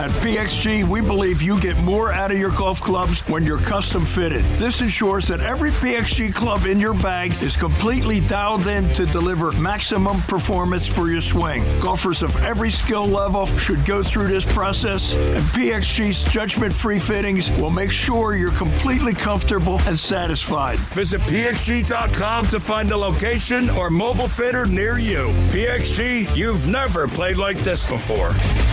At PXG, we believe you get more out of your golf clubs when you're custom fitted. This ensures that every PXG club in your bag is completely dialed in to deliver maximum performance for your swing. Golfers of every skill level should go through this process, and PXG's judgment-free fittings will make sure you're completely comfortable and satisfied. Visit PXG.com to find a location or mobile fitter near you. PXG, you've never played like this before.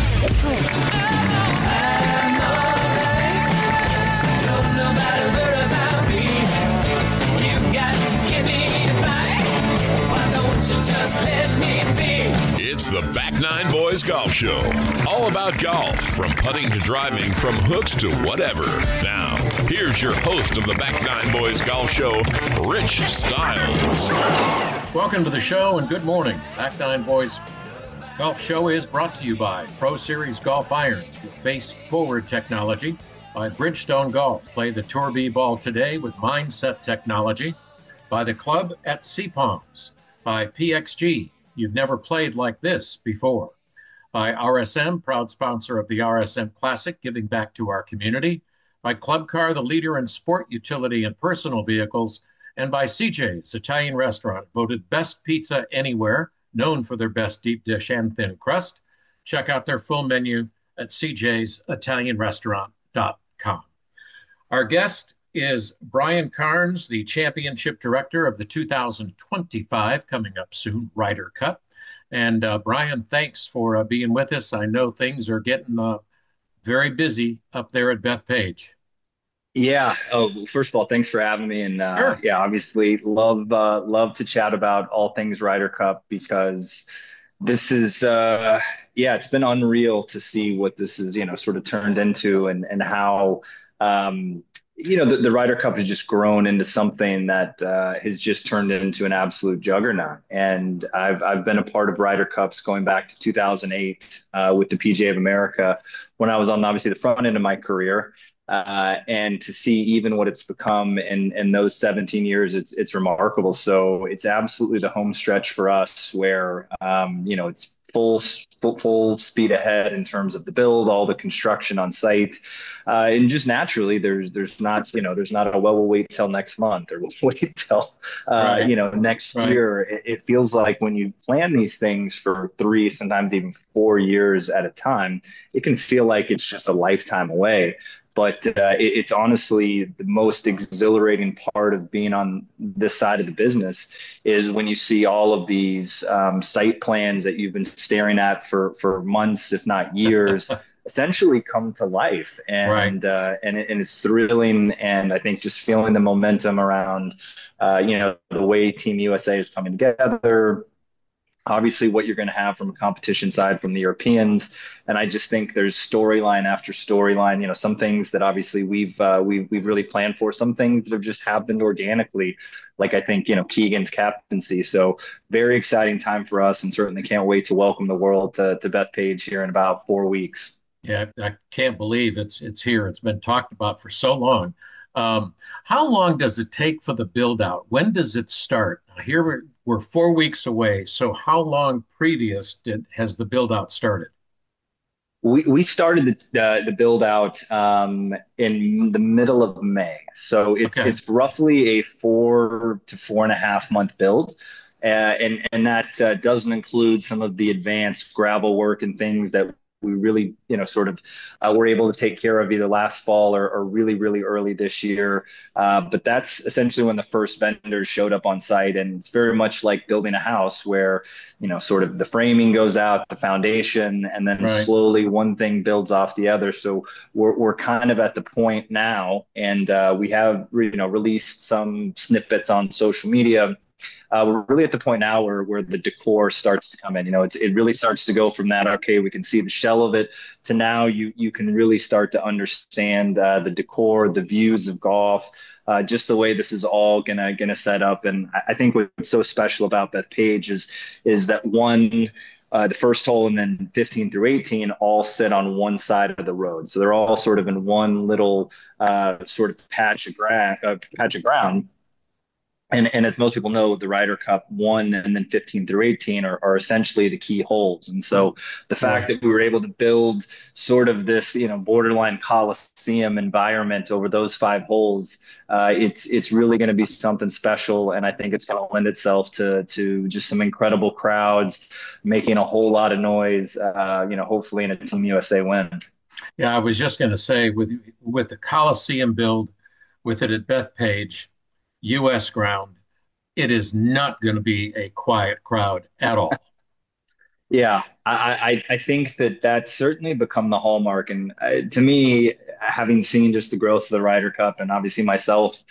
It's the Back Nine Boys Golf Show. All about golf, from putting to driving, from hooks to whatever. Now, here's your host of the Back Nine Boys Golf Show, Rich Stiles. Welcome to the show and good morning. Back Nine Boys Golf Show is brought to you by Pro Series Golf Irons with face-forward technology, by Bridgestone Golf. Play the Tour B ball today with Mindset technology. By the Club at Sea Palms. By PXG. You've never played like this before. By RSM, proud sponsor of the RSM Classic, giving back to our community. By Club Car, the leader in sport, utility, and personal vehicles. And by CJ's Italian Restaurant, voted best pizza anywhere, known for their best deep dish and thin crust. Check out their full menu at cjsitalianrestaurant.com. Our guest is Brian Carnes, the championship director of the 2025, coming up soon, Ryder Cup. And Brian, thanks for being with us. I know things are getting very busy up there at Bethpage. Yeah. Oh, first of all, thanks for having me. And Sure. yeah, obviously love to chat about all things Ryder Cup, because this is it's been unreal to see what this is, sort of turned into, and how the Ryder Cup has just grown into something that has just turned into an absolute juggernaut. And I've been a part of Ryder Cups going back to 2008 with the PGA of America, when I was on obviously the front end of my career. And to see even what it's become in those 17 years, it's remarkable. So it's absolutely the home stretch for us, where it's full speed ahead in terms of the build, all the construction on site, and just naturally there's not we'll wait till next month, or we'll wait till next Right. year. It feels like when you plan these things for 3, sometimes even 4 years at a time, it can feel like it's just a lifetime away. But it's honestly the most exhilarating part of being on this side of the business, is when you see all of these site plans that you've been staring at for months, if not years, essentially come to life. And Right. And it's thrilling. And I think just feeling the momentum around, the way Team USA is coming together. Obviously, what you're going to have from a competition side from the Europeans, and I just think there's storyline after storyline. Some things that obviously we've really planned for, some things that have just happened organically, like I think Keegan's captaincy. So very exciting time for us, and certainly can't wait to welcome the world to Bethpage here in about 4 weeks. Yeah, I can't believe it's here. It's been talked about for so long. How long does it take for the build out? When does it start? Here we're 4 weeks away. So how long previous has the build out started? We started the build out in the middle of May, so it's roughly a 4 to 4.5 month build, and that doesn't include some of the advanced gravel work and things that we really, were able to take care of either last fall or really, really early this year. But that's essentially when the first vendors showed up on site. And it's very much like building a house where, sort of the framing goes out, the foundation, and then Right. slowly one thing builds off the other. So we're kind of at the point now, and we have, released some snippets on social media. We're really at the point now where the decor starts to come in. It really starts to go from that, okay, we can see the shell of it, to now you can really start to understand the decor, the views of golf, just the way this is all gonna set up. And I think what's so special about Bethpage is that the first hole and then 15 through 18 all sit on one side of the road. So they're all sort of in one little sort of patch of ground. and as most people know, the Ryder Cup 1 and then 15 through 18 are essentially the key holes. And so the fact Right. that we were able to build sort of this, borderline Coliseum environment over those 5 holes, it's really going to be something special. And I think it's going to lend itself to just some incredible crowds making a whole lot of noise, hopefully in a Team USA win. Yeah, I was just going to say with the Coliseum build, with it at Bethpage, U.S. ground, it is not going to be a quiet crowd at all. Yeah, I think that that's certainly become the hallmark. And to me, having seen just the growth of the Ryder Cup, and obviously myself,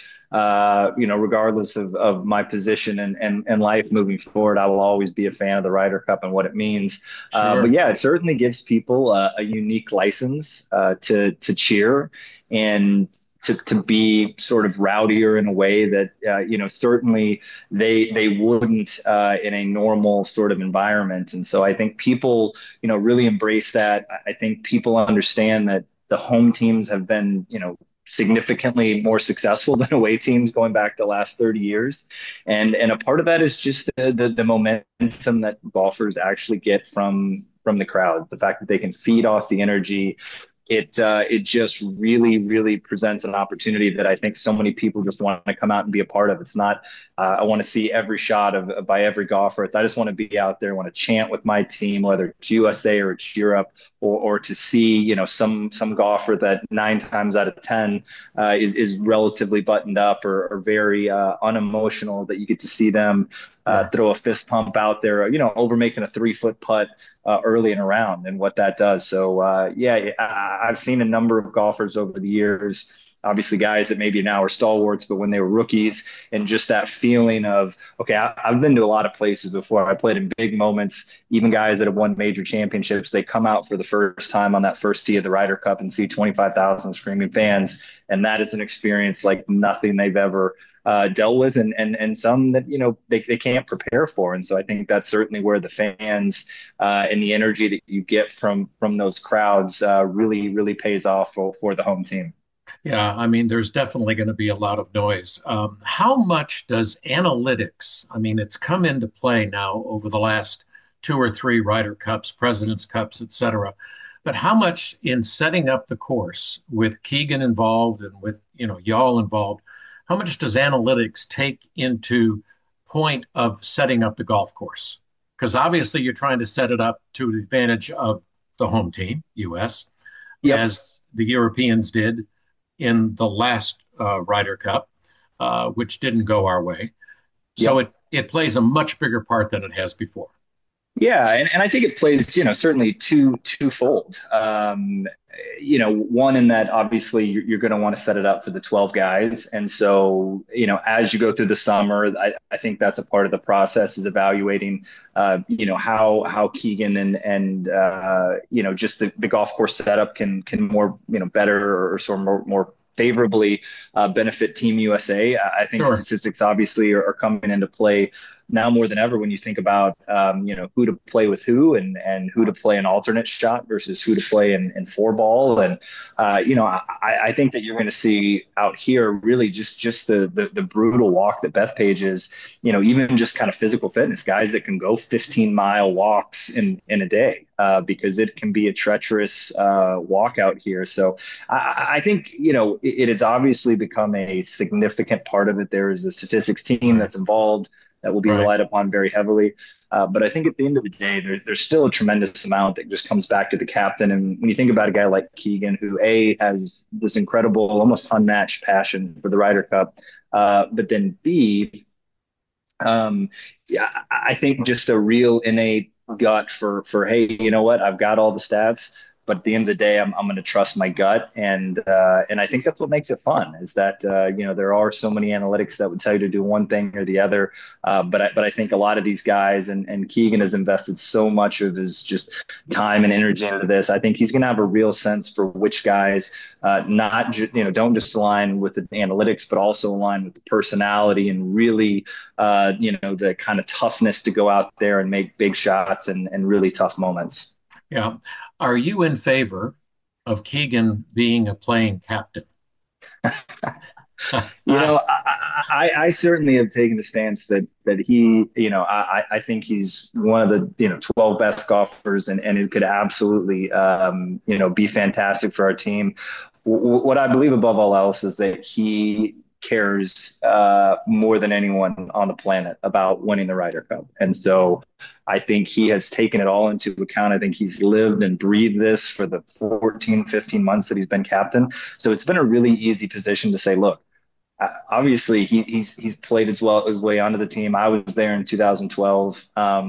regardless of my position and life moving forward, I will always be a fan of the Ryder Cup and what it means. But Sure. yeah, it certainly gives people a unique license to cheer and to be sort of rowdier in a way that certainly they wouldn't in a normal sort of environment. And so I think people really embrace that. I think people understand that the home teams have been significantly more successful than away teams going back the last 30 years. And a part of that is just the momentum that golfers actually get from the crowd, the fact that they can feed off the energy. It just really presents an opportunity that I think so many people just want to come out and be a part of. It's not I want to see every shot of by every golfer. I just want to be out there, want to chant with my team, whether it's USA or it's Europe, or to see some golfer that 9 times out of 10 is relatively buttoned up or very unemotional, that you get to see them Sure. throw a fist pump out there, over making a 3 foot putt early in a round and what that does. So yeah, I've seen a number of golfers over the years, obviously guys that maybe now are stalwarts, but when they were rookies, and just that feeling of, okay, I've been to a lot of places before. I played in big moments, even guys that have won major championships, they come out for the first time on that first tee of the Ryder Cup and see 25,000 screaming fans. And that is an experience like nothing they've ever dealt with, and some that they can't prepare for. And so I think that's certainly where the fans and the energy that you get from those crowds really pays off for the home team. Yeah, I mean, there's definitely going to be a lot of noise. How much does analytics, I mean, it's come into play now over the last two or three Ryder Cups, President's Cups, et cetera. But how much in setting up the course with Keegan involved and with, y'all involved, how much does analytics take into point of setting up the golf course? Because obviously you're trying to set it up to the advantage of the home team, US, Yep. as the Europeans did in the last Ryder Cup, which didn't go our way. So Yep. it plays a much bigger part than it has before. Yeah, and I think it plays, certainly twofold. One in that obviously you're going to want to set it up for the 12 guys, and so as you go through the summer, I think that's a part of the process is evaluating, how Keegan and just the golf course setup can more better or sort of more favorably benefit Team USA. I think Sure. statistics obviously are coming into play now more than ever when you think about who to play with who and who to play an alternate shot versus who to play in four ball. And I think that you're going to see out here really just the brutal walk that Bethpage is, even just kind of physical fitness, guys that can go 15-mile walks in a day, because it can be a treacherous walk out here. So I think it has obviously become a significant part of it. There is a statistics team Right. that's involved that will be Right. relied upon very heavily. But I think at the end of the day, there's still a tremendous amount that just comes back to the captain. And when you think about a guy like Keegan, who A, has this incredible, almost unmatched passion for the Ryder Cup, but then B, yeah, I think just a real innate gut for hey, you know what? I've got all the stats, but at the end of the day, I'm going to trust my gut, and I think that's what makes it fun. Is that there are so many analytics that would tell you to do one thing or the other, but I think a lot of these guys and Keegan has invested so much of his just time and energy into this. I think he's going to have a real sense for which guys not don't just align with the analytics, but also align with the personality and really the kind of toughness to go out there and make big shots and really tough moments. Yeah. Are you in favor of Keegan being a playing captain? I certainly have taken the stance that he, I think he's one of the 12 best golfers, and it could absolutely be fantastic for our team. What I believe above all else is that he cares more than anyone on the planet about winning the Ryder Cup, and so I think he has taken it all into account. I think he's lived and breathed this for the 14, 15 months that he's been captain. So it's been a really easy position to say, look, obviously he's played his way onto the team. I was there in 2012,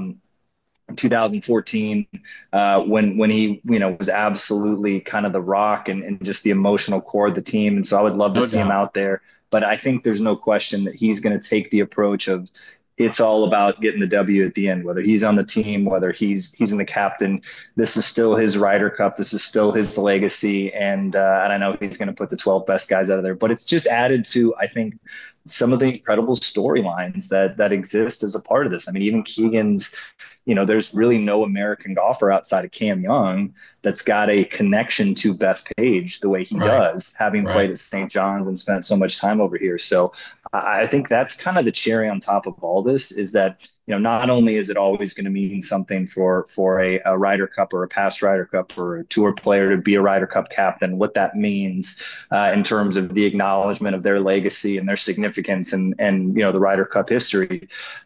2014, when he was absolutely kind of the rock and just the emotional core of the team. And so I would love to see him out there. But I think there's no question that he's going to take the approach of it's all about getting the W at the end, whether he's on the team, whether he's in the captain. This is still his Ryder Cup. This is still his legacy. And I know he's going to put the 12 best guys out of there, but it's just added to, I think, some of the incredible storylines that exist as a part of this. I mean, even Keegan's, there's really no American golfer outside of Cam Young that's got a connection to Beth Page the way he does, having played at St. John's and spent so much time over here. So I think that's kind of the cherry on top of all this, is that, not only is it always going to mean something for a Ryder Cup or a past Ryder Cup or a tour player to be a Ryder Cup captain, what that means in terms of the acknowledgement of their legacy and their significance and the Ryder Cup history.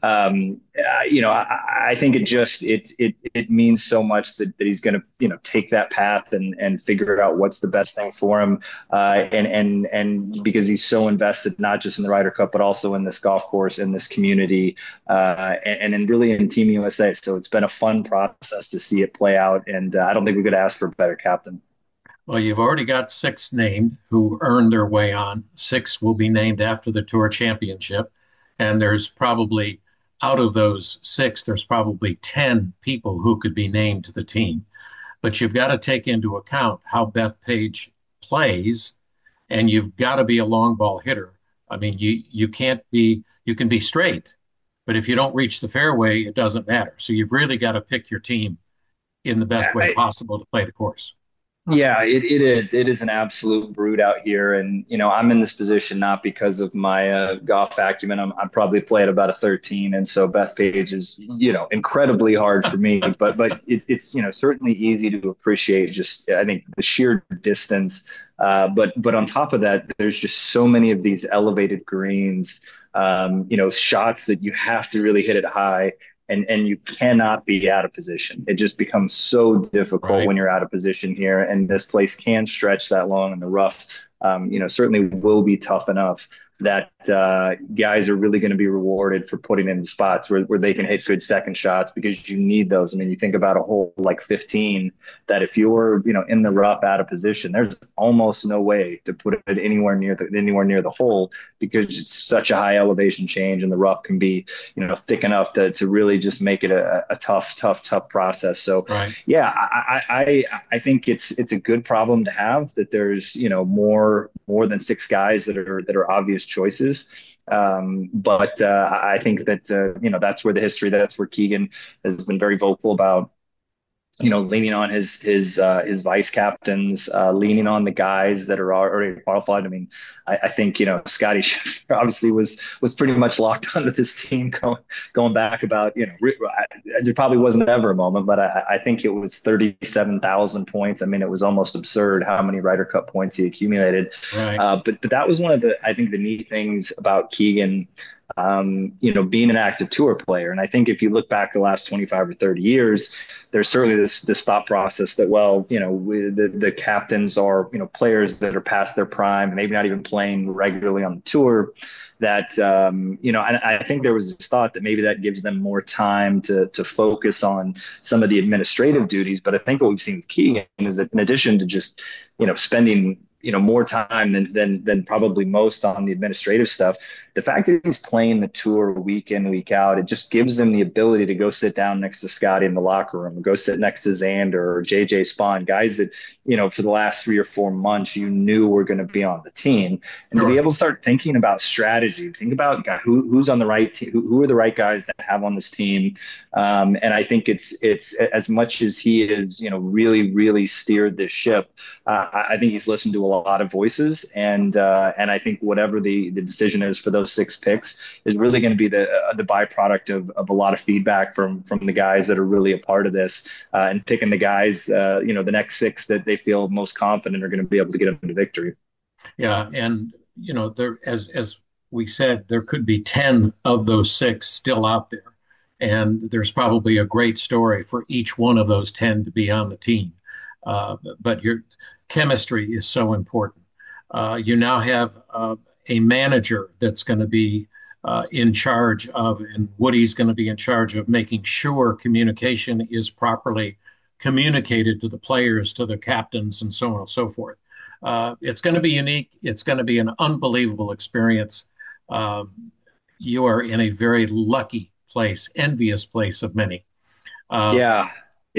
I think it means so much that he's going to take that path and figure out what's the best thing for him, and because he's so invested not just in the Ryder Cup but also in this golf course, in this community, and really in Team USA. So it's been a fun process to see it play out, and I don't think we could ask for a better captain. Well, you've already got 6 named who earned their way on. 6 will be named after the Tour Championship, and there's probably, out of those 6, there's probably 10 people who could be named to the team. But you've got to take into account how Beth Page plays, and you've got to be a long ball hitter. I mean, you can be straight, but if you don't reach the fairway, it doesn't matter. So you've really got to pick your team in the best way possible to play the course. Yeah, it is. It is an absolute brute out here. And, I'm in this position not because of my golf acumen. I'm probably played about a 13. And so Beth Page is, incredibly hard for me. But it's, certainly easy to appreciate just, I think, the sheer distance. But on top of that, there's just so many of these elevated greens, shots that you have to really hit it high. And you cannot be out of position. It just becomes so difficult when you're out of position here. And this place can stretch that long in the rough. Certainly will be tough enough that guys are really going to be rewarded for putting in spots where they can hit good second shots, because you need those. I mean, you think about a hole like 15, that if you're, in the rough out of position, there's almost no way to put it anywhere near the hole, because it's such a high elevation change, and the rough can be, thick enough to really just make it a tough process. So yeah, I think it's a good problem to have, that there's, more than 6 guys that are obvious choices. But I think that, that's where that's where Keegan has been very vocal about, leaning on his vice captains, leaning on the guys that are already qualified. I mean, I think, Scotty Scheffler obviously was pretty much locked onto this team going back about, there probably wasn't ever a moment, but I think it was 37,000 points. I mean, it was almost absurd how many Ryder Cup points he accumulated. But that was one of the neat things about Keegan, being an active tour player. And I think if you look back the last 25 or 30 years, there's certainly this thought process that, the captains are, players that are past their prime, maybe not even playing regularly on the tour, that, and I think there was this thought that maybe that gives them more time to focus on some of the administrative duties. But I think what we've seen with Keegan is that, in addition to just, spending more time than probably most on the administrative stuff, the fact that he's playing the tour week in, week out, it just gives him the ability to go sit down next to Scotty in the locker room, go sit next to Xander or JJ Spawn, guys that, for the last 3 or 4 months, you knew were going to be on the team. And to be able to start thinking about strategy, think about who's on the right team, who are the right guys that have on this team. And I think it's as much as he is, really, really steered this ship. I think he's listened to a lot of voices, and I think whatever the decision is for those 6 picks is really going to be the byproduct of a lot of feedback from the guys that are really a part of this, and picking the guys, the next 6 that they feel most confident are going to be able to get them to victory. Yeah, and there, as we said, there could be 10 of those 6 still out there, and there's probably a great story for each one of those 10 to be on the team. But your chemistry is so important. You now have a manager that's going to be in charge of, and Woody's going to be in charge of making sure communication is properly communicated to the players, to the captains, and so on and so forth. It's going to be unique. It's going to be an unbelievable experience. You are in a very lucky place, envious place of many. Yeah.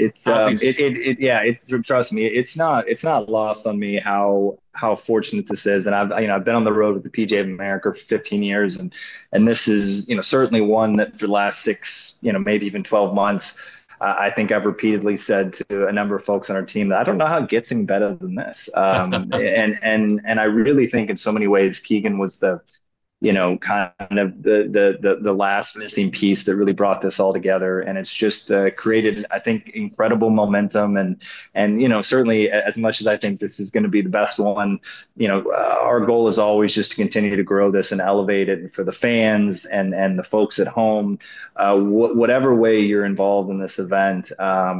It's trust me, it's not lost on me how fortunate this is. And I've been on the road with the PGA of America for 15 years, and this is, certainly one that for the last 6, maybe even 12 months, I think I've repeatedly said to a number of folks on our team that I don't know how it gets any better than this. And I really think in so many ways, Keegan was the kind of the last missing piece that really brought this all together. And it's just created, I think, incredible momentum. And certainly, as much as I think this is going to be the best one, our goal is always just to continue to grow this and elevate it for the fans and the folks at home. Whatever way you're involved in this event,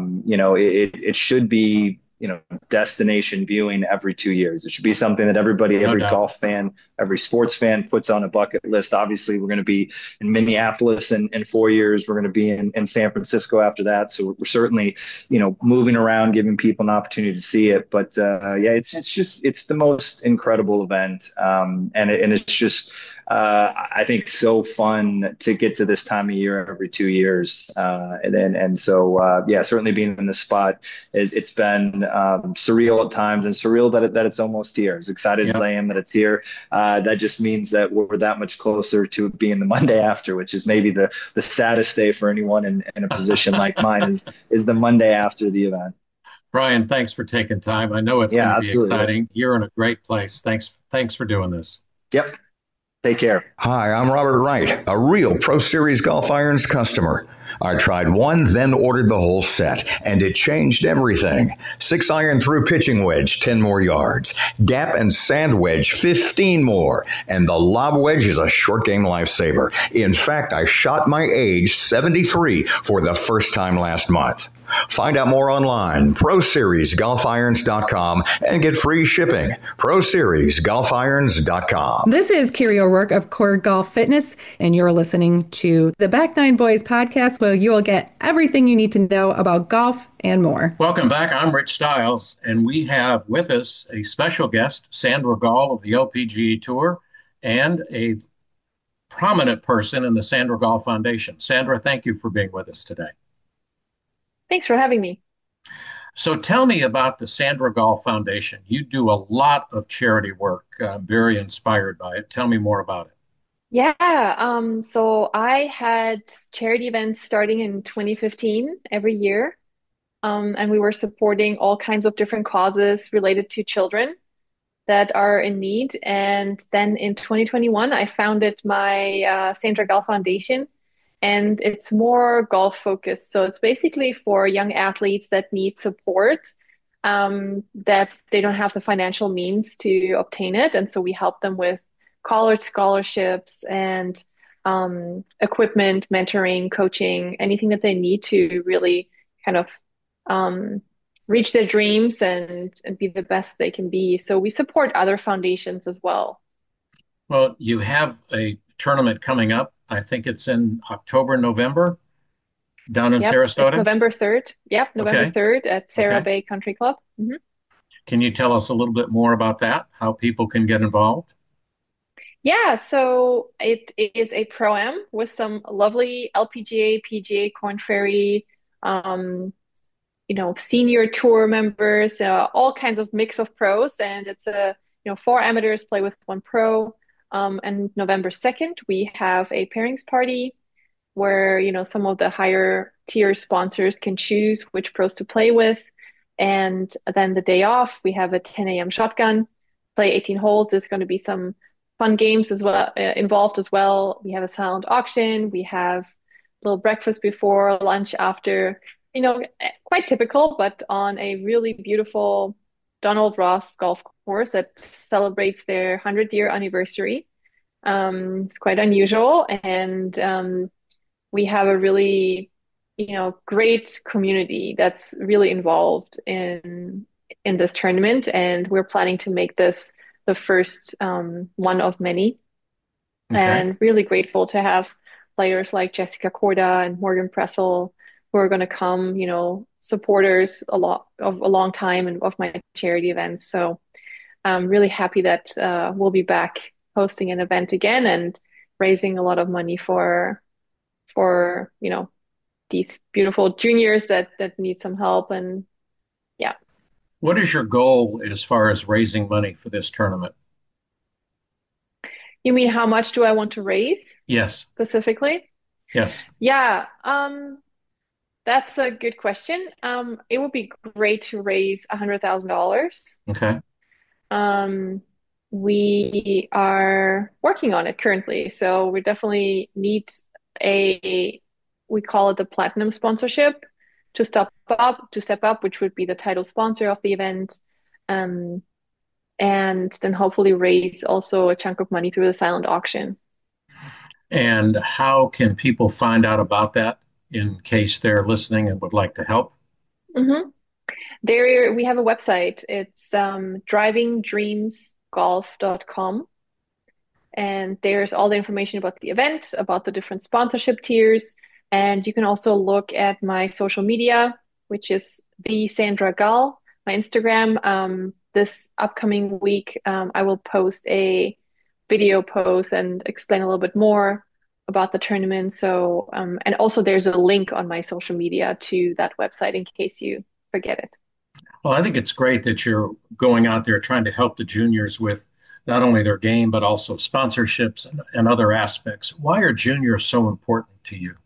it should be destination viewing every 2 years. It should be something that every golf fan, every sports fan puts on a bucket list. Obviously, we're going to be in Minneapolis in 4 years. We're going to be in San Francisco after that. So we're certainly, moving around, giving people an opportunity to see it. But it's the most incredible event. And it's just, I think, so fun to get to this time of year every 2 years. So certainly being in this spot, it's been surreal at times, and surreal that it's almost here. As excited as I am that it's here, that just means that we're that much closer to it being the Monday after, which is maybe the saddest day for anyone in a position like mine is the Monday after the event. Brian, thanks for taking time. I know it's going to be exciting. You're in a great place. Thanks for doing this. Yep. Take care. Hi, I'm Robert Wright, a real Pro Series Golf Irons customer. I tried one, then ordered the whole set, and it changed everything. 6-iron through pitching wedge, 10 more yards. Gap and sand wedge, 15 more. And the lob wedge is a short game lifesaver. In fact, I shot my age 73 for the first time last month. Find out more online, ProSeriesGolfIrons.com, and get free shipping. ProSeriesGolfIrons.com. This is Carrie O'Rourke of Core Golf Fitness, and you're listening to the Back Nine Boys podcast, where you will get everything you need to know about golf and more. Welcome back. I'm Rich Stiles, and we have with us a special guest, Sandra Gall of the LPGA Tour, and a prominent person in the Sandra Gall Foundation. Sandra, thank you for being with us today. Thanks for having me. So tell me about the Sandra Gall Foundation. You do a lot of charity work. I'm very inspired by it. Tell me more about it. Yeah, so I had charity events starting in 2015 every year, and we were supporting all kinds of different causes related to children that are in need. And then in 2021, I founded my Sandra Gall Foundation, and it's more golf focused. So it's basically for young athletes that need support, that they don't have the financial means to obtain it. And so we help them with college scholarships and equipment, mentoring, coaching, anything that they need to really kind of reach their dreams and be the best they can be. So we support other foundations as well. Well, you have a tournament coming up. I think it's in October, November, down in Sarasota. It's November 3rd. Yep, November 3rd at Sarah Bay Country Club. Mm-hmm. Can you tell us a little bit more about that, how people can get involved? Yeah, so it is a pro-am with some lovely LPGA, PGA, Korn Ferry, um, senior tour members, all kinds of mix of pros, and it's four amateurs play with one pro. And November 2nd, we have a pairings party where, some of the higher tier sponsors can choose which pros to play with. And then the day off, we have a 10 a.m. shotgun, play 18 holes. There's going to be some fun games as well involved as well. We have a silent auction. We have a little breakfast before, lunch after, quite typical, but on a really beautiful Donald Ross golf course that celebrates their 100-year anniversary. It's quite unusual, and we have a really, great community that's really involved in this tournament, and we're planning to make this the first one of many. Okay. And really grateful to have players like Jessica Korda and Morgan Pressel who are going to come, supporters a long time and of my charity events. So I'm really happy that we'll be back hosting an event again and raising a lot of money for these beautiful juniors that need some help. And yeah. What is your goal as far as raising money for this tournament? You mean how much do I want to raise Yes. specifically? Yes. Yeah, that's a good question. It would be great to raise $100,000. Okay. We are working on it currently, so we definitely need we call it the platinum sponsorship to step up, which would be the title sponsor of the event. Um, and then hopefully raise also a chunk of money through the silent auction. And how can people find out about that in case they're listening and would like to help? Hmm. There we have a website. It's drivingdreamsgolf.com. And there's all the information about the event, about the different sponsorship tiers. And you can also look at my social media, which is the Sandra Gall, my Instagram. This upcoming week, I will post a video post and explain a little bit more about the tournament. So, and also there's a link on my social media to that website in case you forget it. Well, I think it's great that you're going out there trying to help the juniors with not only their game, but also sponsorships and other aspects. Why are juniors so important to you?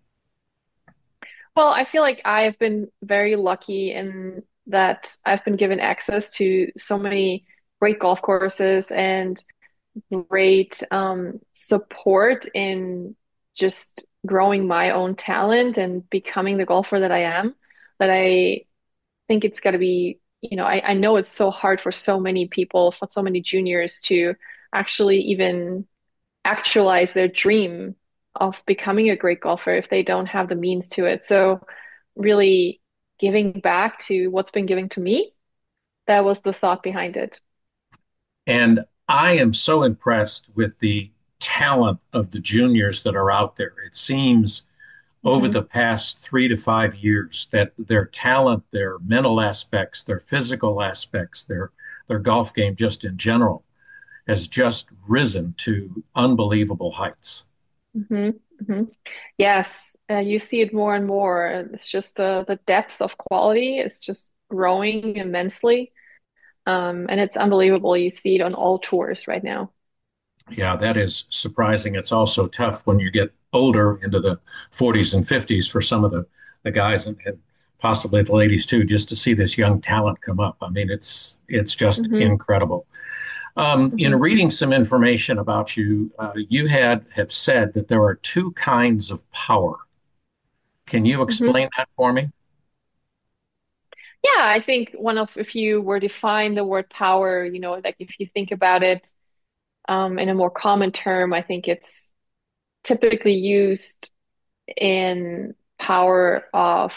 Well, I feel like I've been very lucky in that I've been given access to so many great golf courses and great support in just growing my own talent and becoming the golfer that I am, that I think it's got to be, I know it's so hard for so many people, for so many juniors to actually even actualize their dream of becoming a great golfer if they don't have the means to it. So really giving back to what's been given to me, that was the thought behind it. And I am so impressed with the talent of the juniors that are out there. It seems over Mhm. the past 3 to 5 years that their talent, their mental aspects, their physical aspects, their golf game just in general has just risen to unbelievable heights. Hmm. Hmm. Yes, you see it more and more. It's just the depth of quality is just growing immensely. And it's unbelievable. You see it on all tours right now. Yeah, that is surprising. It's also tough when you get older into the 40s and 50s for some of the guys and possibly the ladies too, just to see this young talent come up. I mean, it's just Hmm. incredible. In Hmm. reading some information about you, you have said that there are two kinds of power. Can you Hmm. explain that for me? Yeah, I think if you were to define the word power, like if you think about it in a more common term, I think it's typically used in power of,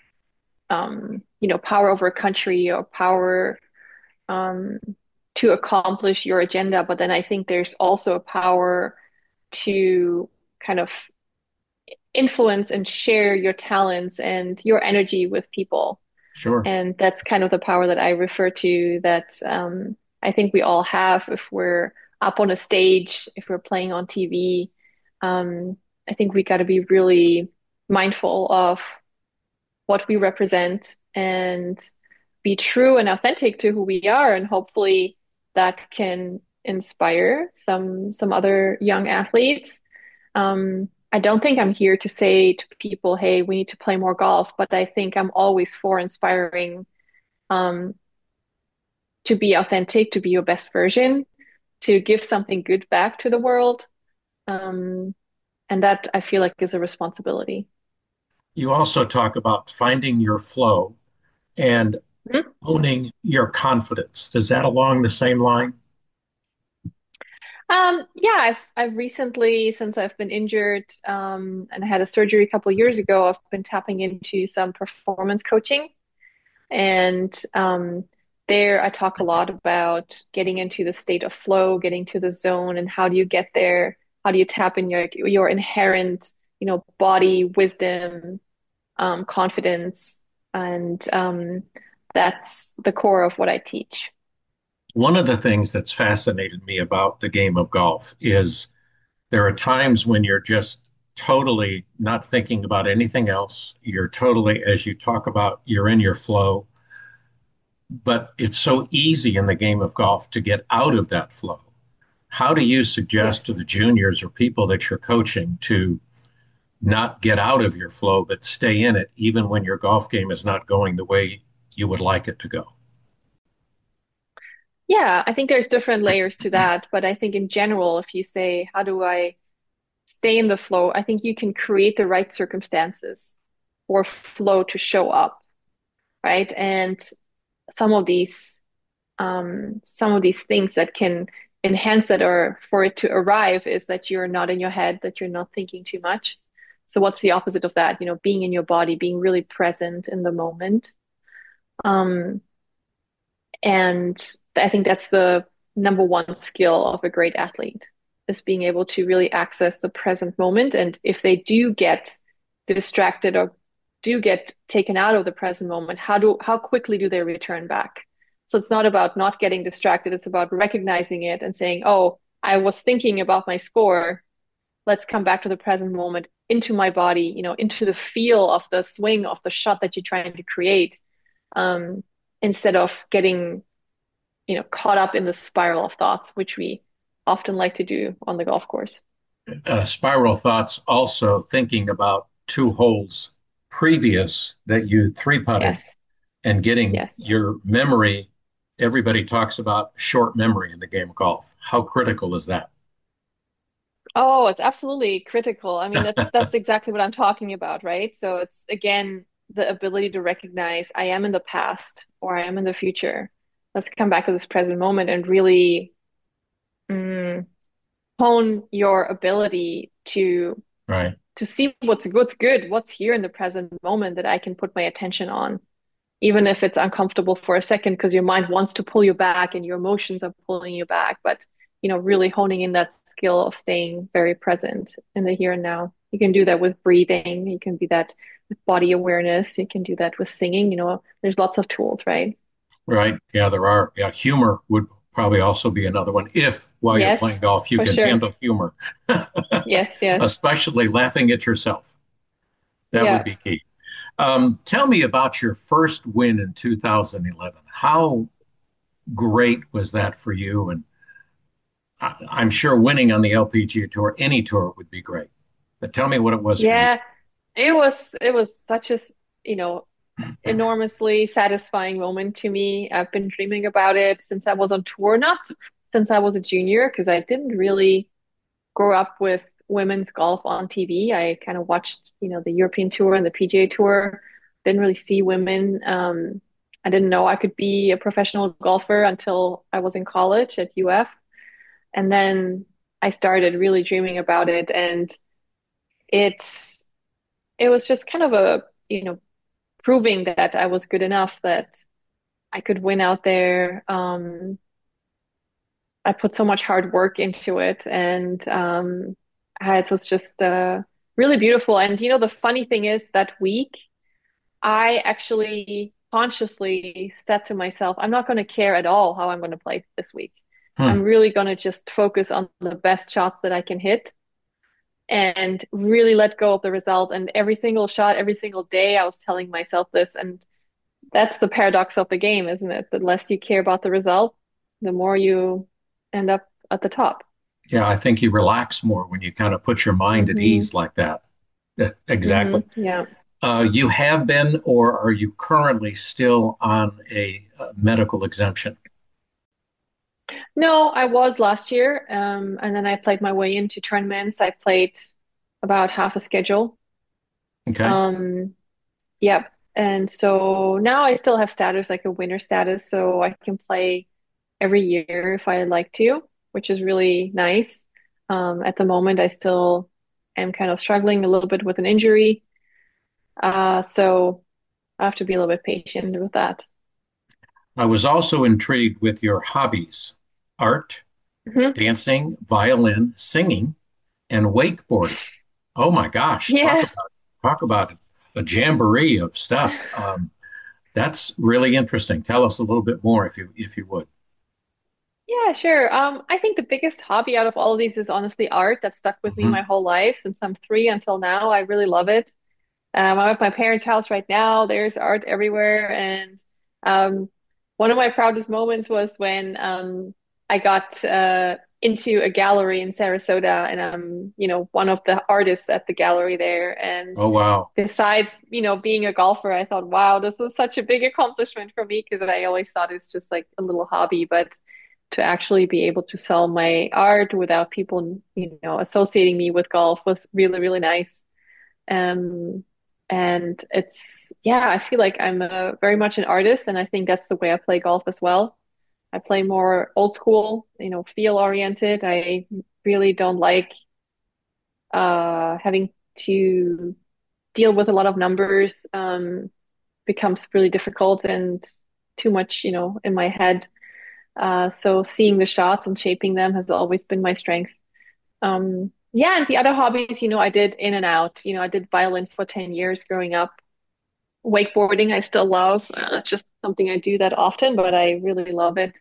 power over a country or power um, to accomplish your agenda. But then I think there's also a power to kind of influence and share your talents and your energy with people. Sure. And that's kind of the power that I refer to that I think we all have if we're up on a stage, if we're playing on TV. I think we got to be really mindful of what we represent and be true and authentic to who we are, and hopefully that can inspire some other young athletes. I don't think I'm here to say to people, hey, we need to play more golf, but I think I'm always for inspiring um, to be authentic, to be your best version, to give something good back to the world. Um, and that I feel like is a responsibility. You also talk about finding your flow and Mhm. owning your confidence. Does that along the same line? Yeah, I've recently, since I've been injured, and I had a surgery a couple of years ago, I've been tapping into some performance coaching. And there I talk a lot about getting into the state of flow, getting to the zone, and how do you get there? How do you tap in your inherent, body wisdom, confidence, and that's the core of what I teach. One of the things that's fascinated me about the game of golf is there are times when you're just totally not thinking about anything else. You're totally, as you talk about, you're in your flow. But it's so easy in the game of golf to get out of that flow. How do you suggest to Yes. the juniors or people that you're coaching to not get out of your flow, but stay in it, even when your golf game is not going the way you would like it to go? Yeah, I think there's different layers to that, but I think in general, if you say, how do I stay in the flow? I think you can create the right circumstances for flow to show up, right? And some of these some of these things that can enhance that or for it to arrive is that you're not in your head, that you're not thinking too much. So what's the opposite of that? Being in your body, being really present in the moment. Um, and I think that's the number one skill of a great athlete is being able to really access the present moment. And if they do get distracted or do get taken out of the present moment, how quickly do they return back? So it's not about not getting distracted. It's about recognizing it and saying, oh, I was thinking about my score. Let's come back to the present moment, into my body, into the feel of the swing of the shot that you're trying to create, um, instead of getting caught up in the spiral of thoughts, which we often like to do on the golf course. Spiral thoughts also thinking about two holes previous that you three putted Yes, and getting yes. your memory. Everybody talks about short memory in the game of golf. How critical is that? Oh, it's absolutely critical. I mean, that's exactly what I'm talking about, right? So it's again the ability to recognize I am in the past or I am in the future. Let's come back to this present moment and really mm, hone your ability Right. to see what's good, what's here in the present moment that I can put my attention on, even if it's uncomfortable for a second because your mind wants to pull you back and your emotions are pulling you back. But, really honing in that skill of staying very present in the here and now. You can do that with breathing. You can do that with body awareness. You can do that with singing. There's lots of tools, right? Right. Yeah, there are. Yeah, humor would probably also be another one. If while you're playing Yes, golf, you for can sure. handle humor, Yes, yes. especially laughing at yourself. That would Yeah. be key. Tell me about your first win in 2011. How great was that for you? And I'm sure winning on the LPGA Tour, any tour would be great. But tell me what it was for you. Yeah. It was such a, you know, enormously satisfying moment to me. I've been dreaming about it since I was on tour, not since I was a junior, because I didn't really grow up with women's golf on TV. I kind of watched, the European Tour and the PGA Tour. Didn't really see women. I didn't know I could be a professional golfer until I was in college at UF. And then I started really dreaming about it. And it it was just kind of a, proving that I was good enough that I could win out there. I put so much hard work into it, and it was just really beautiful. And the funny thing is, that week, I actually consciously said to myself, I'm not going to care at all how I'm going to play this week. I'm really going to just focus on the best shots that I can hit and really let go of the result. And every single shot, every single day, I was telling myself this. And that's the paradox of the game, isn't it? The less you care about the result, the more you end up at the top. Yeah, I think you relax more when you kind of put your mind at Hmm. ease like that. Yeah, exactly. Yeah. You have been, or are you currently still on a medical exemption? No, I was last year. And then I played my way into tournaments. I played about half a schedule. Okay. Um, yep. And so now I still have status, like a winner status, so I can play every year if I like to, which is really nice. At the moment, I still am kind of struggling a little bit with an injury. So I have to be a little bit patient with that. I was also intrigued with your hobbies: art, Hmm. dancing, violin, singing, and wakeboarding. Oh my gosh, Yeah. talk about a jamboree of stuff. That's really interesting. Tell us a little bit more if you would. Yeah, sure. I think the biggest hobby out of all of these is honestly art that stuck with me Hmm. my whole life since I'm 3 until now. I really love it. I'm at my parents' house right now. There's art everywhere. And um, one of my proudest moments was when I got into a gallery in Sarasota and one of the artists at the gallery there. And Oh wow. besides, being a golfer, I thought, wow, this is such a big accomplishment for me because I always thought it was just like a little hobby, but to actually be able to sell my art without people, associating me with golf was really, really nice. Um, and yeah, I feel like I'm very much an artist, and I think that's the way I play golf as well. I play more old school, feel oriented. I really don't like having to deal with a lot of numbers. Becomes really difficult and too much, in my head. So seeing the shots and shaping them has always been my strength. Yeah, and the other hobbies, I did in and out. I did violin for 10 years growing up. Wakeboarding, I still love. It's just something I do that often, but I really love it.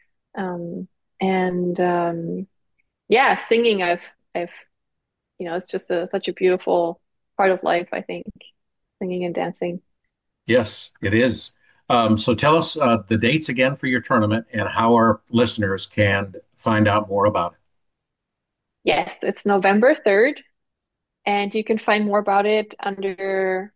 And yeah, singing, I've, it's just such a beautiful part of life, I think, singing and dancing. Yes, it is. So tell us the dates again for your tournament and how our listeners can find out more about it. Yes, it's November 3rd, and you can find more about it under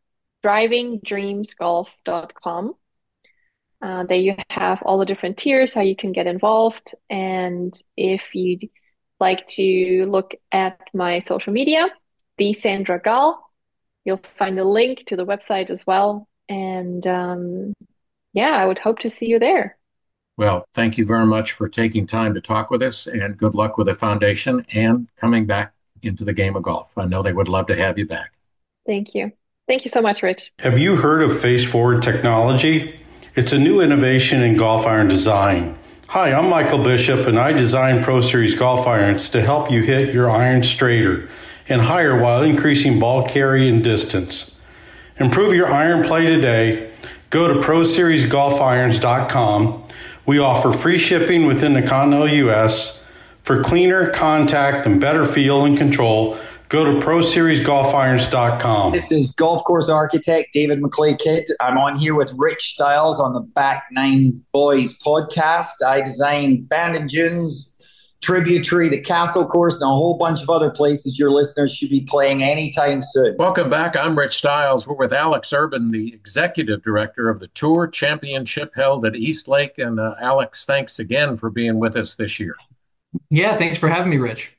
drivingdreamsgolf.com. There you have all the different tiers, how you can get involved. And if you'd like to look at my social media, the Sandra Gall, you'll find a link to the website as well. And yeah, I would hope to see you there. Well, thank you very much for taking time to talk with us, and good luck with the foundation and coming back into the game of golf. I know they would love to have you back. Thank you. Thank you so much, Rich. Have you heard of Face Forward Technology? It's a new innovation in golf iron design. Hi, I'm Michael Bishop, and I design Pro Series golf irons to help you hit your iron straighter and higher while increasing ball carry and distance. Improve your iron play today. Go to ProSeriesGolfIrons.com. We offer free shipping within the continental U.S. For cleaner contact and better feel and control, go to ProSeriesGolfIrons.com. This is golf course architect David McClay Kidd. I'm on here with Rich Stiles on the Back Nine Boys podcast. I design Bandon Dunes, Tributary, the Castle Course, and a whole bunch of other places your listeners should be playing anytime soon. Welcome back. I'm Rich Stiles. We're with Alex Urban, the executive director of the Tour Championship held at East Lake. And Alex, thanks again for being with us this year. Yeah, thanks for having me, Rich.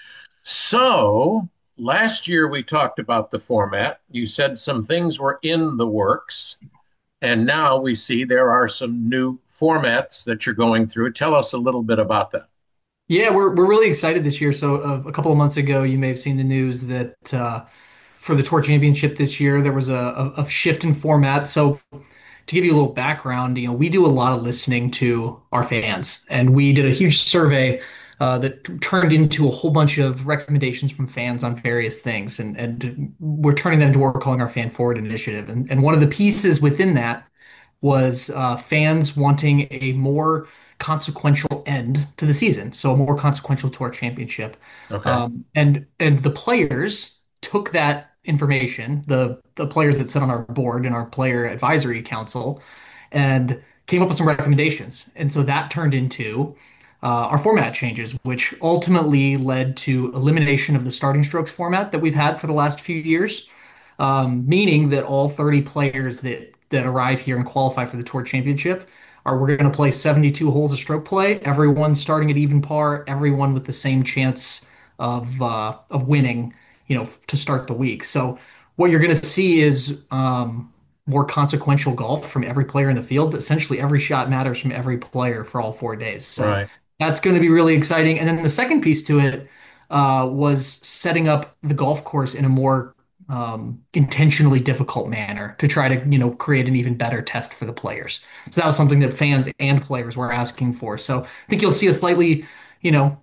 So, last year we talked about the format. You said some things were in the works, and now we see there are some new formats that you're going through. Tell us a little bit about that. Yeah, we're really excited this year. So a couple of months ago, you may have seen the news that for the Tour Championship this year, there was a shift in format. So to give you a little background, we do a lot of listening to our fans, and we did a huge survey that turned into a whole bunch of recommendations from fans on various things, and we're turning them to what we're calling our Fan Forward initiative. And one of the pieces within that was fans wanting a more consequential end to the season, so a more consequential tour championship. Okay. And the players took that information, the players that sit on our board and our player advisory council, and came up with some recommendations. And so that turned into our format changes, which ultimately led to elimination of the starting strokes format that we've had for the last few years, meaning that all 30 players that arrive here and qualify for the Tour Championship are we're going to play 72 holes of stroke play, everyone starting at even par, everyone with the same chance of winning, to start the week. So what you're going to see is more consequential golf from every player in the field. Essentially, every shot matters from every player for all 4 days. So Right. that's going to be really exciting. And then the second piece to it was setting up the golf course in a more intentionally difficult manner to try to, create an even better test for the players. So that was something that fans and players were asking for. So I think you'll see a slightly, you know,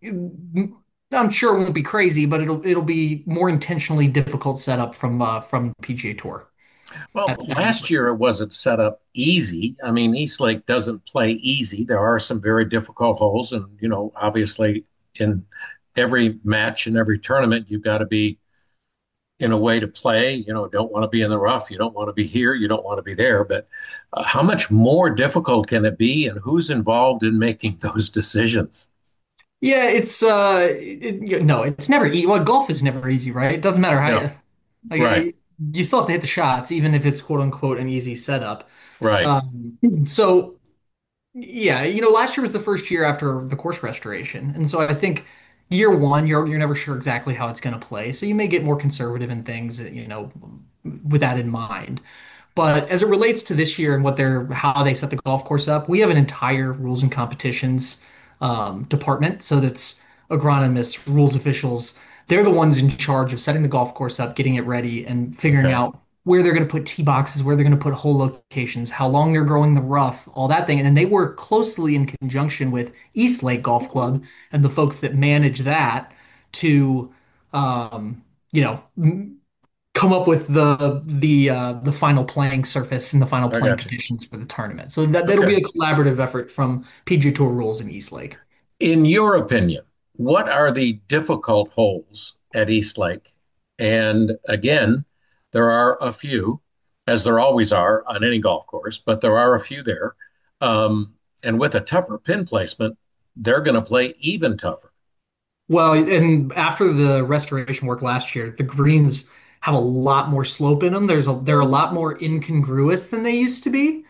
I'm sure it won't be crazy, but it'll be more intentionally difficult setup from PGA Tour. Well, last year it wasn't set up easy. I mean, East Lake doesn't play easy. There are some very difficult holes, and obviously in every match and every tournament, you've got to be in a way to play. Don't want to be in the rough. You don't want to be here. You don't want to be there. But how much more difficult can it be, and who's involved in making those decisions? Yeah, it's never easy. Well, golf is never easy, right? It doesn't matter how No, like right, you still have to hit the shots, even if it's quote unquote an easy setup. right. So yeah, last year was the first year after the course restoration, and so I think year one, you're never sure exactly how it's going to play, so you may get more conservative in things, with that in mind. But as it relates to this year and how they set the golf course up, we have an entire rules and competitions department. So that's agronomists, rules officials. They're the ones in charge of setting the golf course up, getting it ready, and figuring Okay, out where they're going to put tee boxes, where they're going to put hole locations, how long they're growing the rough, all that thing. And then they work closely in conjunction with East Lake Golf Club and the folks that manage that to, um, you know, come up with the final playing surface and the final I playing got you. conditions for the tournament. So that'll be Okay. a collaborative effort from PGA Tour Rules in Eastlake. In your opinion, what are the difficult holes at East Lake? And again, there are a few, as there always are on any golf course, but there are a few there. And with a tougher pin placement, they're going to play even tougher. Well, and after the restoration work last year, the greens have a lot more slope in them. They're a lot more incongruous than they used to be.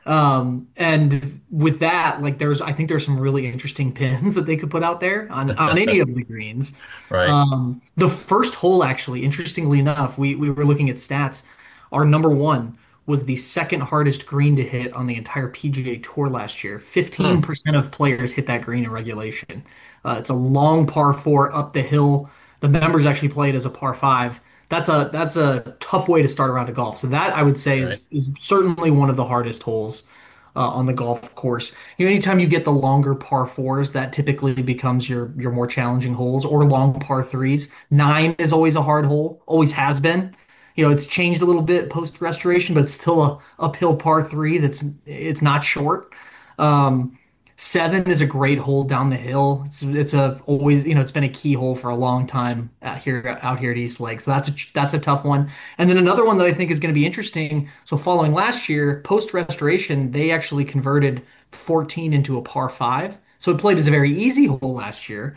And with that, like I think there's some really interesting pins that they could put out there on any of the greens. Right. The first hole, actually, interestingly enough, we were looking at stats. Our number one was the second hardest green to hit on the entire PGA Tour last year. Hmm. 15% of players hit that green in regulation. It's a long par four up the hill. The members actually played as a par five. That's a tough way to start a round of golf. So that I would say Right. is certainly one of the hardest holes on the golf course. Anytime you get the longer par fours, that typically becomes your more challenging holes, or long par threes. Nine is always a hard hole, always has been. It's changed a little bit post restoration, but it's still a uphill par three it's not short. Um, Seven is a great hole down the hill. It's a always, it's been a key hole for a long time out here at East Lake. So that's a tough one. And then another one that I think is going to be interesting. So following last year, post restoration, they actually converted 14 into a par five. So it played as a very easy hole last year.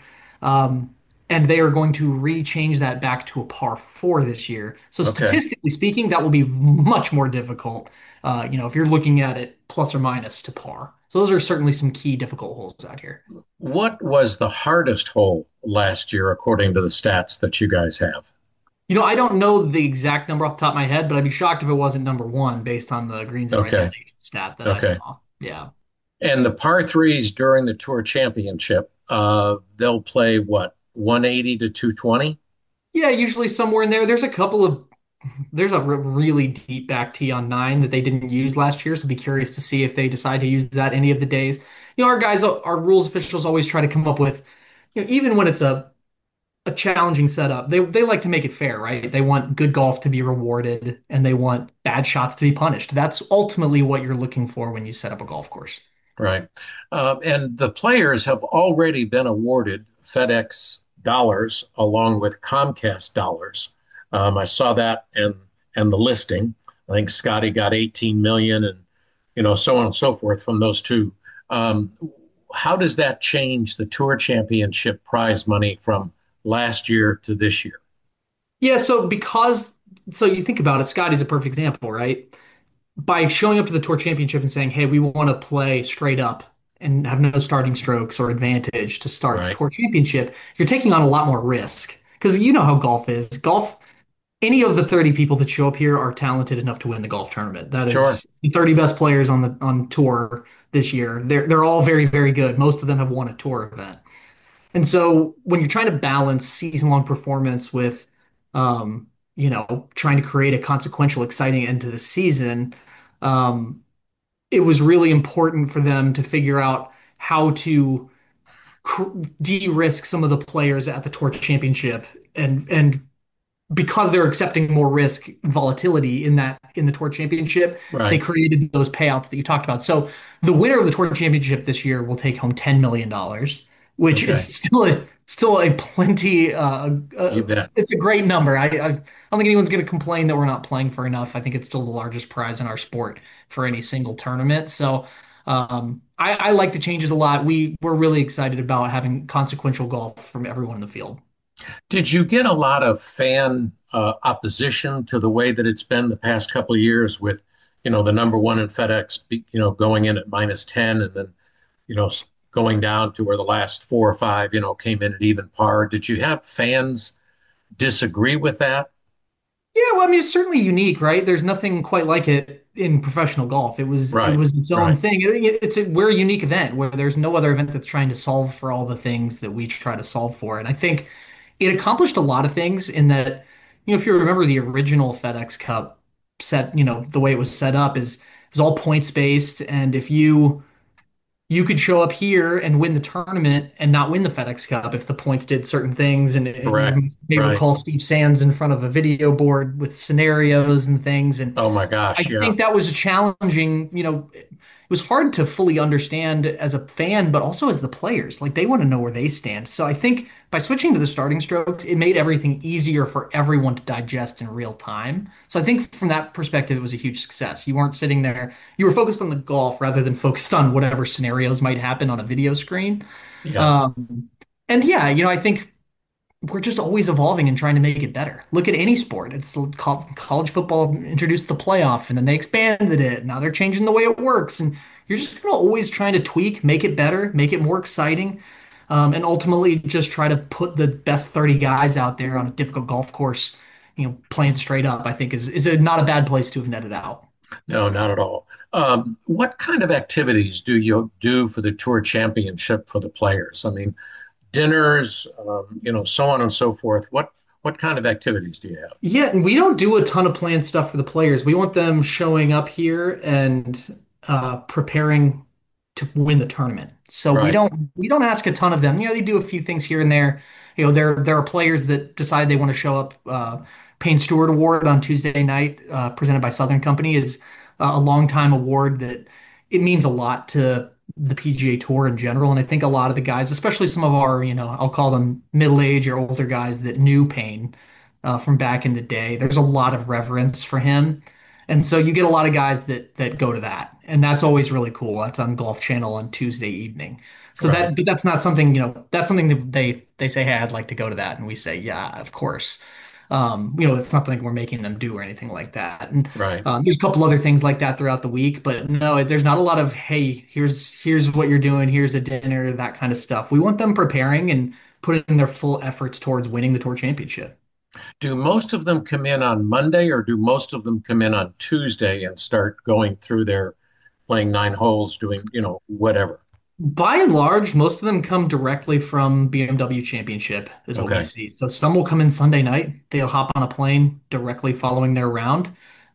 And they are going to rechange that back to a par four this year. So Okay. statistically speaking, that will be much more difficult. If you're looking at it plus or minus to par. So those are certainly some key difficult holes out here. What was the hardest hole last year, according to the stats that you guys have? I don't know the exact number off the top of my head, but I'd be shocked if it wasn't number one based on the greens and Okay. regulation stat that I Okay. saw. Yeah. And the par threes during the tour championship, they'll play what, 180 to 220? Yeah, usually somewhere in there. There's a really deep back tee on nine that they didn't use last year, so be curious to see if they decide to use that any of the days. Our rules officials always try to come up with, even when it's a challenging setup, they like to make it fair, right? They want good golf to be rewarded and they want bad shots to be punished. That's ultimately what you're looking for when you set up a golf course. Right. And the players have already been awarded FedEx dollars along with Comcast dollars. I saw that and the listing. I think Scotty got 18 million and so on and so forth from those two. Um, how does that change the Tour Championship prize money from last year to this year? Yeah, so you think about it, Scotty's a perfect example, right? By showing up to the Tour Championship and saying, "Hey, we want to play straight up and have no starting strokes or advantage to start the Right. Tour Championship," you're taking on a lot more risk because you know how golf is. Golf, any of the 30 people that show up here are talented enough to win the golf tournament. That Sure. is the 30 best players on tour this year. They're all very, very good. Most of them have won a tour event. And so when you're trying to balance season-long performance with, trying to create a consequential, exciting end to the season, um, it was really important for them to figure out how to de-risk some of the players at the Tour Championship, and because they're accepting more risk volatility in the Tour Championship, they Right. created those payouts that you talked about. So the winner of the Tour Championship this year will take home $10 million, which is Okay. still a plenty. You bet. It's a great number. I don't think anyone's going to complain that we're not playing for enough. I think it's still the largest prize in our sport for any single tournament. So I like the changes a lot. We're really excited about having consequential golf from everyone in the field. Did you get a lot of fan opposition to the way that it's been the past couple of years with, the number one in FedEx, going in at minus 10 and then, you know, going down to where the last four or five, came in at even par? Did you have fans disagree with that? Yeah, well, I mean, it's certainly unique, right? There's nothing quite like it in professional golf. It Right, was its own right. thing. We're a unique event where there's no other event that's trying to solve for all the things that we try to solve for. And I think it accomplished a lot of things in that, if you remember the original FedEx Cup set, the way it was set up is it was all points based, and if you could show up here and win the tournament and not win the FedEx Cup if the points did certain things. And Correct. you may Right. recall Steve Sands in front of a video board with scenarios and things. And Oh my I gosh, yeah. think that was a challenging, it was hard to fully understand as a fan, but also as the players. Like they want to know where they stand. So I think by switching to the starting strokes, it made everything easier for everyone to digest in real time. So I think from that perspective, it was a huge success. You weren't sitting there, you were focused on the golf rather than focused on whatever scenarios might happen on a video screen. Yeah. Um, and yeah, I think we're just always evolving and trying to make it better. Look at any sport. It's college football introduced the playoff and then they expanded it. Now they're changing the way it works. And you're just gonna always trying to tweak, make it better, make it more exciting, and ultimately just try to put the best 30 guys out there on a difficult golf course, playing straight up, I think not a bad place to have netted out. No, not at all. What kind of activities do you do for the tour championship for the players? I mean, dinners, so on and so forth. What kind of activities do you have? Yeah, and we don't do a ton of planned stuff for the players. We want them showing up here and preparing to win the tournament. So we Right. don't ask a ton of them. They do a few things here and there. There are players that decide they want to show up. Payne Stewart Award on Tuesday night, presented by Southern Company, is a long time award that it means a lot to the PGA Tour in general. And I think a lot of the guys, especially some of our, I'll call them middle age or older guys that knew Payne from back in the day, there's a lot of reverence for him. And so you get a lot of guys that go to that. And that's always really cool. That's on Golf Channel on Tuesday evening. So Right. but that's not something, that's something that they say, "Hey, I'd like to go to that." And we say, "Yeah, of course." It's not something we're making them do or anything like that. And Right. there's a couple other things like that throughout the week, but no, there's not a lot of, "Hey, here's what you're doing, here's a dinner," that kind of stuff. We want them preparing and putting their full efforts towards winning the tour championship. Do most of them come in on Monday or do most of them come in on Tuesday and start going through their playing nine holes, doing, whatever? By and large, most of them come directly from BMW Championship, is what we Okay. see. So some will come in Sunday night. They'll hop on a plane directly following their round.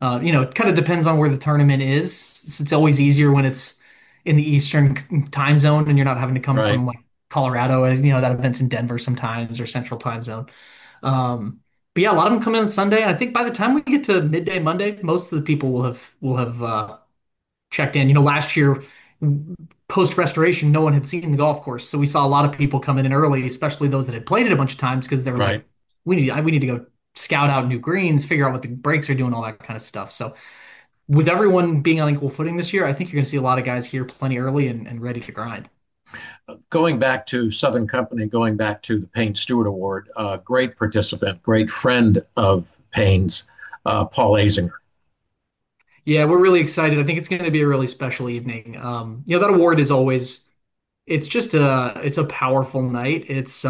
It kind of depends on where the tournament is. It's always easier when it's in the Eastern time zone and you're not having to come Right. from like Colorado, as that event's in Denver sometimes or Central time zone. But yeah, a lot of them come in on Sunday. And I think by the time we get to midday Monday, most of the people will have checked in. Last year post restoration, no one had seen the golf course. So we saw a lot of people coming in early, especially those that had played it a bunch of times because they were Right. like, we need to go scout out new greens, figure out what the breaks are doing, all that kind of stuff. So with everyone being on equal footing this year, I think you're going to see a lot of guys here plenty early and ready to grind. Going back to Southern Company, going back to the Payne Stewart Award, great participant, great friend of Payne's, Paul Azinger. Yeah, we're really excited. I think it's going to be a really special evening. That award is always, it's a powerful night.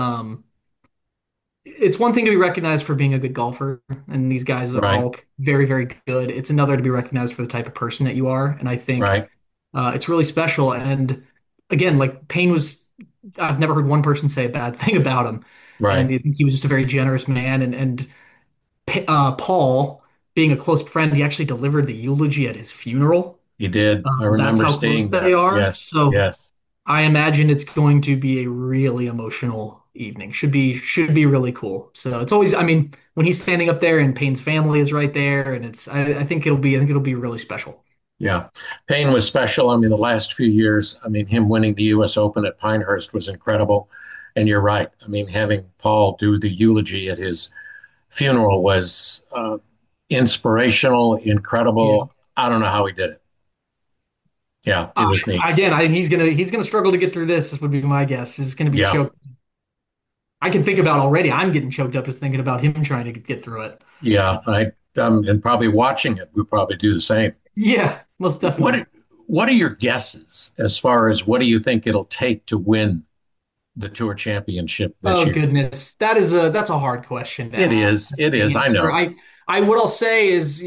It's one thing to be recognized for being a good golfer, and these guys are Right, all very, very good. It's another to be recognized for the type of person that you are, and I think right, it's really special. And again, like Payne was, I've never heard one person say a bad thing about him, and right. I think he was just a very generous man. And Paul, being a close friend, he actually delivered the eulogy at his funeral. He did. I That's remember how close seeing they that. are. Yes, So yes. I imagine it's going to be a really emotional evening. Should be really cool. So it's always, I mean, when he's standing up there and Payne's family is right there, and I think it'll be really special. Yeah. Payne was special. I mean, the last few years, I mean, him winning the U.S. Open at Pinehurst was incredible. And you're right. I mean, having Paul do the eulogy at his funeral was inspirational, Yeah. incredible. I don't know how he did it. Yeah, it was neat. Again, he's gonna struggle to get through this. This would be my guess. He's gonna be Yeah, choked. I can think about already. I'm getting choked up just thinking about him trying to get through it. yeah. And probably watching it, we probably do the same. Yeah, most definitely. What are your guesses as far as what do you think it'll take to win the Tour Championship this Oh year? goodness, that's a hard question to It is. It is. I answer. know. I what I'll say is,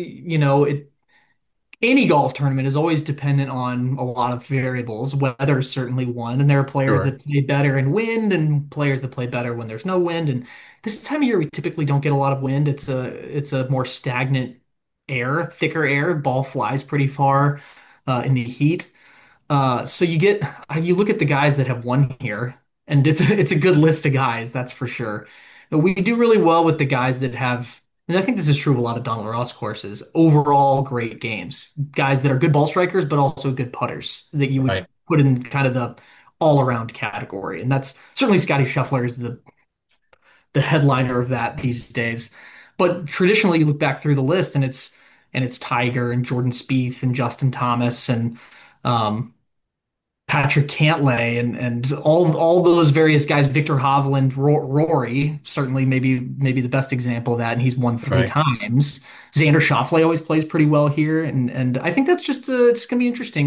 any golf tournament is always dependent on a lot of variables. Weather is certainly one, and there are players Sure. that play better in wind and players that play better when there's no wind. And this time of year, we typically don't get a lot of wind. It's a more stagnant air, thicker air. Ball flies pretty far in the heat. So you look at the guys that have won here, and it's a good list of guys, that's for sure. But we do really well with the guys that have, and I think this is true of a lot of Donald Ross courses, overall great games. Guys that are good ball strikers, but also good putters that you would Right. put in kind of the all-around category. And that's certainly Scotty Scheffler is the headliner of that these days. But traditionally, you look back through the list, and it's Tiger and Jordan Spieth and Justin Thomas and um, Patrick Cantlay and all those various guys, Victor Hovland, Rory, certainly maybe the best example of that, and he's won three Right. times. Xander Schauffele always plays pretty well here, and I think that's just it's going to be interesting.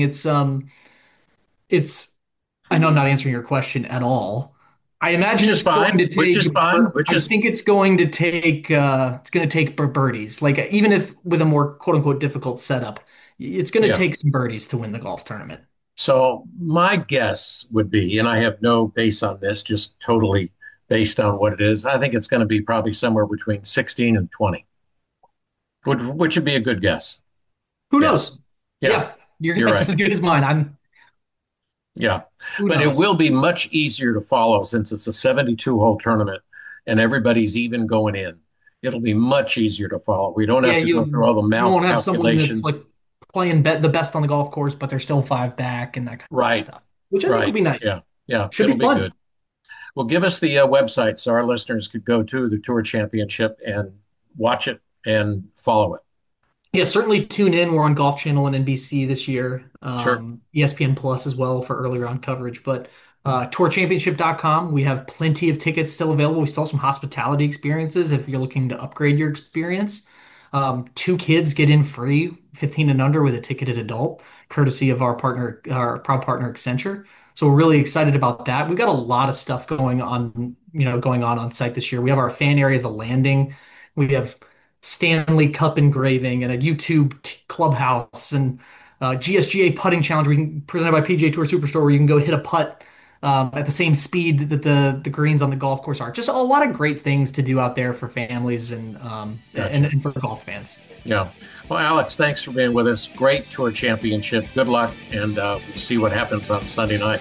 It's I know I'm not answering your question at all. I imagine Which is it's going fine. to Which is take. fine. Which I is think it's going to take birdies. Like even if with a more quote unquote difficult setup, it's going to yeah. take some birdies to win the golf tournament. So my guess would be, and I have no base on this, just totally based on what it is. I think it's going to be probably somewhere between 16 and 20, which would be a good guess. Who Yeah. knows? Yeah. Yeah, your You're guess is right. as good as mine. Yeah. Who But it knows? will be much easier to follow since it's a 72 hole tournament and everybody's even going in. It'll be much easier to follow. We don't Yeah, have to go through all the you mouth won't have someone that's calculations. like playing the best on the golf course, but they're still five back and that kind of Right. stuff, which I think will Right. be nice. Yeah. Yeah. Should It'll be be fun. good. Well, give us the website so our listeners could go to the Tour Championship and watch it and follow it. Yeah, certainly tune in. We're on Golf Channel and NBC this year, Sure. ESPN Plus as well for early round coverage. But tourchampionship.com, we have plenty of tickets still available. We still have some hospitality experiences if you're looking to upgrade your experience. Two kids get in free, 15 and under with a ticketed adult, courtesy of our proud partner Accenture. So we're really excited about that. We've got a lot of stuff going on site this year. We have our fan area, the landing. We have Stanley Cup engraving and a YouTube clubhouse and GSGA putting challenge presented by PGA Tour Superstore where you can go hit a putt at the same speed that the greens on the golf course are. Just a lot of great things to do out there for families and Gotcha. and for golf fans. Yeah. Well, Alex, thanks for being with us. Great Tour Championship. Good luck, and we'll see what happens on Sunday night.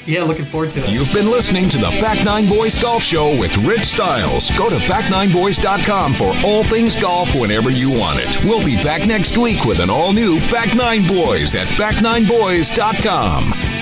Yeah, looking forward to it. You've been listening to the Back Nine Boys Golf Show with Rich Stiles. Go to back9boys.com for all things golf whenever you want it. We'll be back next week with an all-new Back Nine Boys at back9boys.com.